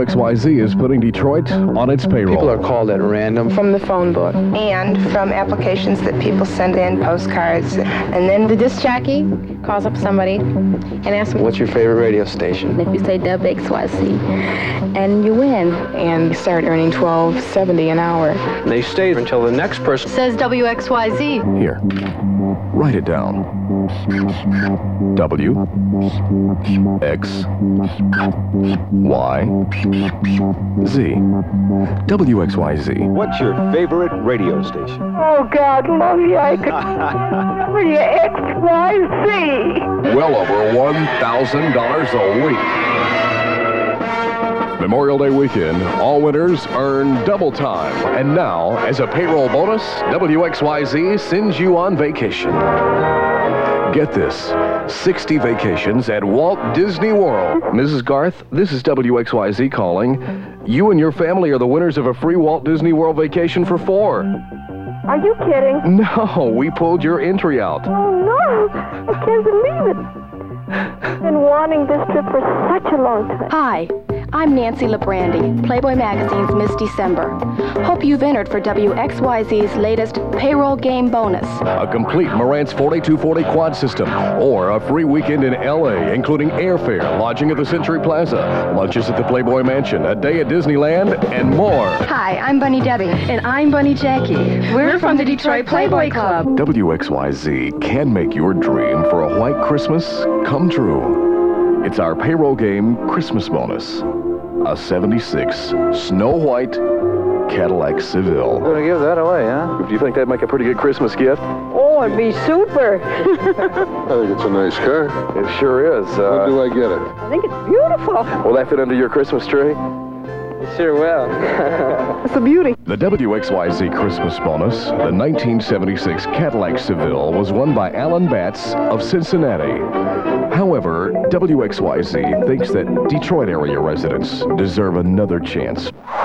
WXYZ is putting Detroit on its payroll. People are called at random. From the phone book. And from applications that people send in, postcards. And then the disc jockey calls up somebody and asks them, what's your favorite radio station? If you say WXYZ, and you win. And you start earning $12.70 an hour. They stay until the next person says WXYZ. Here, write it down. W X Y Z. WXYZ. What's your favorite radio station? Oh, God, love you. I could WXYZ. Well over $1,000 a week. Memorial Day weekend, all winners earn double time. And now, as a payroll bonus, WXYZ sends you on vacation. Get this, 60 vacations at Walt Disney World. Mrs. Garth, this is WXYZ calling. You and your family are the winners of a free Walt Disney World vacation for 4. Are you kidding? No, we pulled your entry out. Oh, no. I can't believe it. I've been wanting this trip for such a long time. Hi, I'm Nancy LaBrandy, Playboy Magazine's Miss December. Hope you've entered for WXYZ's latest payroll game bonus. A complete Marantz 4240 quad system, or a free weekend in L.A., including airfare, lodging at the Century Plaza, lunches at the Playboy Mansion, a day at Disneyland, and more. Hi, I'm Bunny Debbie. And I'm Bunny Jackie. We're from the Detroit Playboy Club. WXYZ can make your dream for a white Christmas come true. It's our payroll game Christmas bonus. A 76 Snow White Cadillac Seville. We're gonna give that away, huh? Do you think that'd make a pretty good Christmas gift? Oh, it'd be super. I think it's a nice car. It sure is. When do I get it? I think it's beautiful. Will that fit under your Christmas tree? Sure will. It's a beauty. The WXYZ Christmas bonus, the 1976 Cadillac Seville, was won by Alan Batts of Cincinnati. However, WXYZ thinks that Detroit area residents deserve another chance.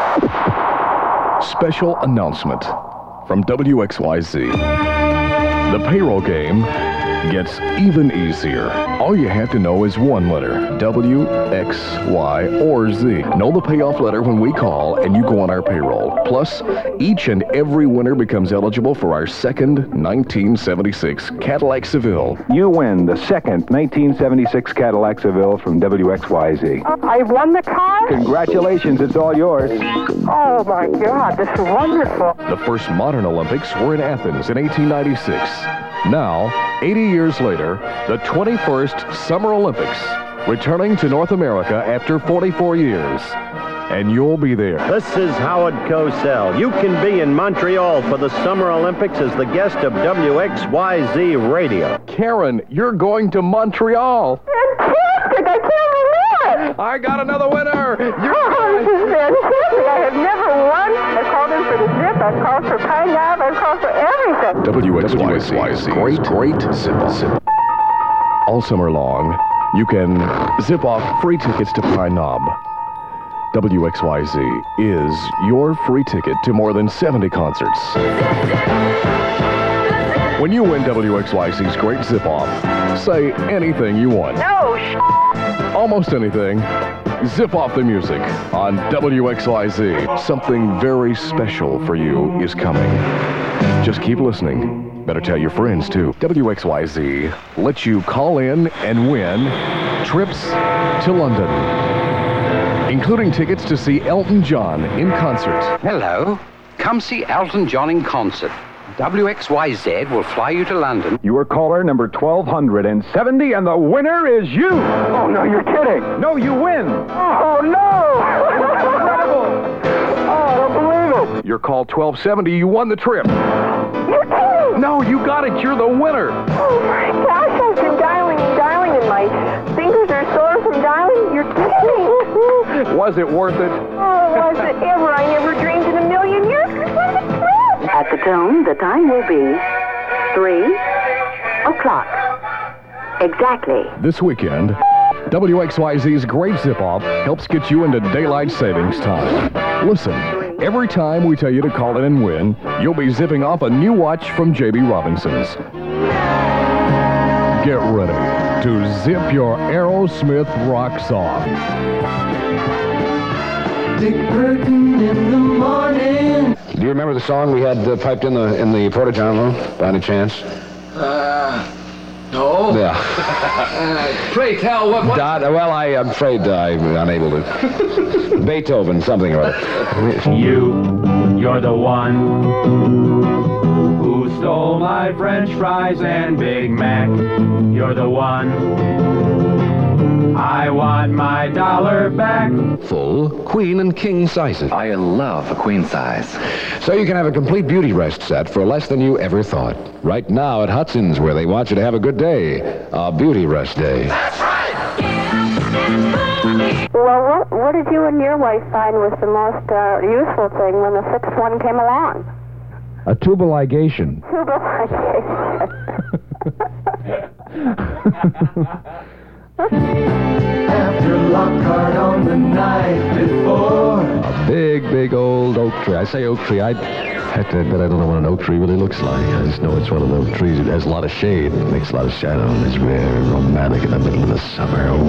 Special announcement from WXYZ. The payroll game gets even easier. All you have to know is one letter, W, X, Y, or Z. Know the payoff letter when we call and you go on our payroll. Plus, each and every winner becomes eligible for our second 1976 Cadillac Seville. You win the second 1976 Cadillac Seville from WXYZ. I've won the car? Congratulations, it's all yours. Oh, my God, this is wonderful. The first modern Olympics were in Athens in 1896. Now, 80 years later, the 21st Summer Olympics, returning to North America after 44 years. And you'll be there. This is Howard Cosell. You can be in Montreal for the Summer Olympics as the guest of WXYZ Radio. Karen, you're going to Montreal. Fantastic! I can't believe it! I got another winner! This is fantastic! I have never won. I've called in for the zip. I've called for Pine Knob. I've called for everything. WXYZ, great zip. All summer long, you can zip off free tickets to Pine Knob. WXYZ is your free ticket to more than 70 concerts. When you win WXYZ's Great Zip Off, say anything you want. No, Almost anything. Zip off the music on WXYZ. Something very special for you is coming. Just keep listening. Better tell your friends, too. WXYZ lets you call in and win trips to London, including tickets to see Elton John in concert. Hello. Come see Elton John in concert. WXYZ will fly you to London. You are caller number 1270, and the winner is you. Oh, no, you're kidding. No, you win. Oh, no! Incredible. Oh, I don't believe it. You're call 1270. You won the trip. You're kidding! No, you got it. You're the winner. Oh, my gosh, I've been dialing, and my fingers are sore from dialing. You're kidding! Was it worth it? Oh, was it ever? I never dreamed in a million years this was a trip. At the tone, the time will be 3 o'clock. Exactly. This weekend, WXYZ's Great Zip Off helps get you into daylight savings time. Listen, every time we tell you to call in and win, you'll be zipping off a new watch from J.B. Robinson's. Get ready to zip your Aerosmith rocks off. Dick Burton in the morning. Do you remember the song we had piped in the Porta-John, by any chance? No. Yeah. Pray tell, what? Well, I'm afraid I'm unable to. Beethoven, something or other. You're the one who stole my French fries and Big Mac. You're the one. I want my dollar back. Full queen and king sizes. I love a queen size. So you can have a complete beauty rest set for less than you ever thought. Right now at Hudson's, where they want you to have a good day. A beauty rest day. That's right. Well, what did you and your wife find was the most useful thing when the sixth one came along? A tubal ligation. Tubal ligation. After Lockhart on the night before. A big old oak tree. I say oak tree. I have to admit I don't know what an oak tree really looks like. I just know it's one of those trees that has a lot of shade. It makes a lot of shadow and it's very romantic in the middle of the summer. Oh,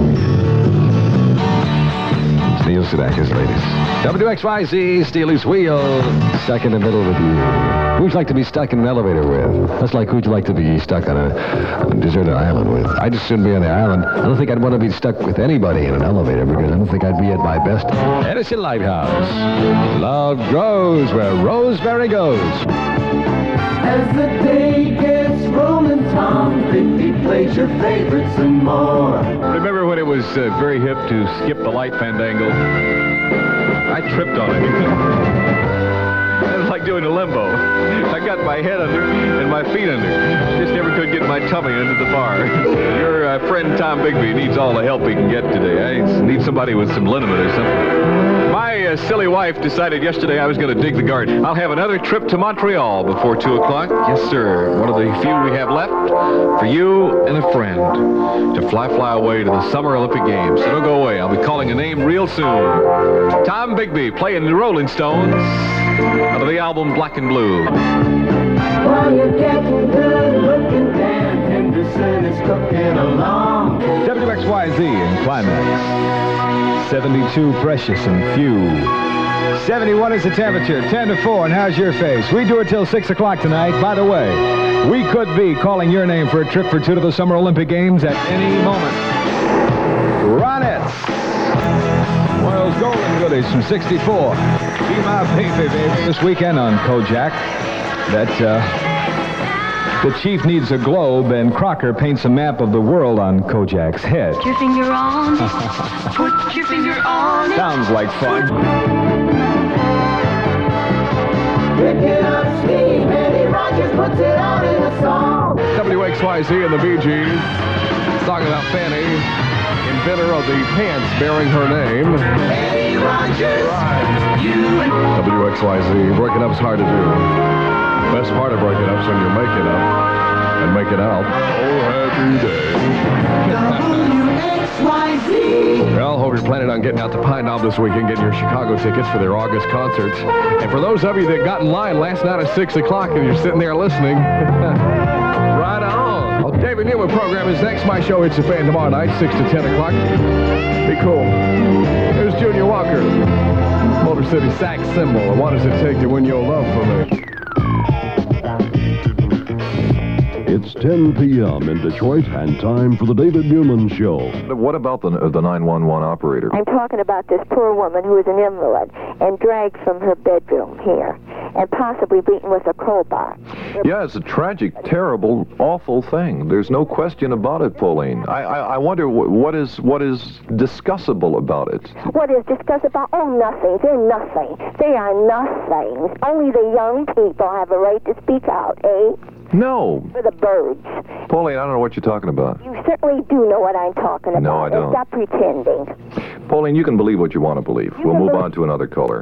yeah. It's Neil Sedaka's latest. WXYZ, Steely's Wheel. Stuck in the middle with you. Who'd you like to be stuck in an elevator with? That's like who'd you like to be stuck on a deserted island with? I'd just soon be on the island. I don't think I'd want to be stuck with anybody in an elevator because I don't think I'd be at my best. Edison Lighthouse. Love grows where Rosemary goes. As the day gets rolling, Tom Bigby plays your favorites and more. Remember when it was very hip to skip the light fandangle? I tripped on it. It was like doing a limbo. I got my head under and my feet under. Just never could get my tummy under the bar. Your friend Tom Bigby needs all the help he can get today. I need somebody with some liniment or something. My silly wife decided yesterday I was going to dig the garden. I'll have another trip to Montreal before 2 o'clock. Yes, sir. One of the few we have left for you and a friend to fly away to the Summer Olympic Games. So don't go away. I'll be calling a name real soon. Tom Bigby playing the Rolling Stones out of the album Black and Blue. While you're getting good looking, Dan Henderson is cooking along. WXYZ in Climax. 72 precious and few. 71 is the temperature, 10 to 4, and how's your face? We do it till 6 o'clock tonight. By the way, we could be calling your name for a trip for 2 to the Summer Olympic Games at any moment. Ronettes. Royals Golden Goodies from 64. Be my baby this weekend on Kojak. That, the chief needs a globe, and Crocker paints a map of the world on Kojak's head. Put your finger on it. Put your finger on it. Sounds like fun. Picking up steam, Eddie Rogers puts it out in a song. WXYZ and the Bee Gees. Talking about Fanny, inventor of the pants bearing her name. Eddie Rogers. Right. WXYZ. Breaking up's hard to do. Best part of breaking up's when you're making up and making out. Oh, happy day. WXYZ. Well, hope you're planning on getting out to Pine Knob this weekend, getting your Chicago tickets for their August concerts. And for those of you that got in line last night at 6 o'clock and you're sitting there listening, right on. Well, David Newman program is next. My show hits the fan tomorrow night, 6 to 10 o'clock. Be cool. Here's Junior Walker, Motor City sax symbol. What does it take to win your love for me? It's 10 p.m. in Detroit and time for the David Newman Show. What about the 911 operator? I'm talking about this poor woman who is an invalid and dragged from her bedroom here and possibly beaten with a crowbar. Yeah, it's a tragic, terrible, awful thing. There's no question about it, Pauline. I wonder what is discussable about it. What is discussable? Oh, nothing. They're nothing. They are nothing. Only the young people have a right to speak out, eh? No. For the birds. Pauline, I don't know what you're talking about. You certainly do know what I'm talking about. No, I don't. Stop pretending. Pauline, you can believe what you want to believe. We'll move on to another caller.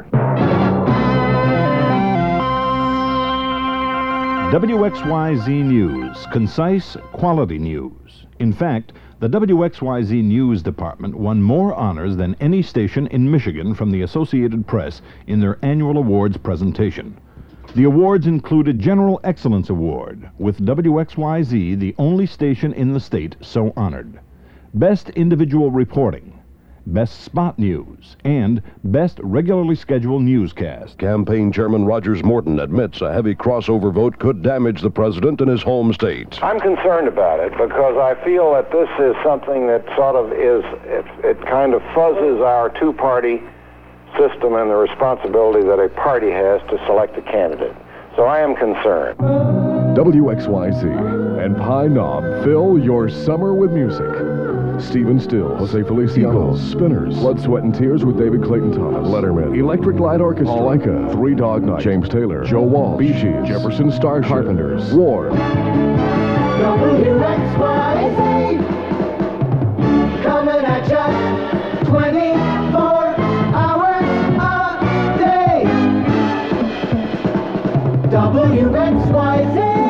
WXYZ News. Concise, quality news. In fact, the WXYZ News Department won more honors than any station in Michigan from the Associated Press in their annual awards presentation. The awards included General Excellence Award, with WXYZ the only station in the state so honored. Best Individual Reporting, Best Spot News, and Best Regularly Scheduled Newscast. Campaign Chairman Rogers Morton admits a heavy crossover vote could damage the president in his home state. I'm concerned about it because I feel that this is something that sort of it kind of fuzzes our two-party system and the responsibility that a party has to select a candidate. So I am concerned. WXYZ and Pine Knob fill your summer with music. Stephen Stills, Jose Feliciano, Eagles, Spinners, Blood, Sweat, and Tears with David Clayton Thomas, Letterman, Electric Light Orchestra, Paul Anka, Three Dog Night, James Taylor, Joe Walsh, Bee Gees, Jefferson Starship, Carpenters, War. WXYZ coming at ya 24 hours a day. WXYZ.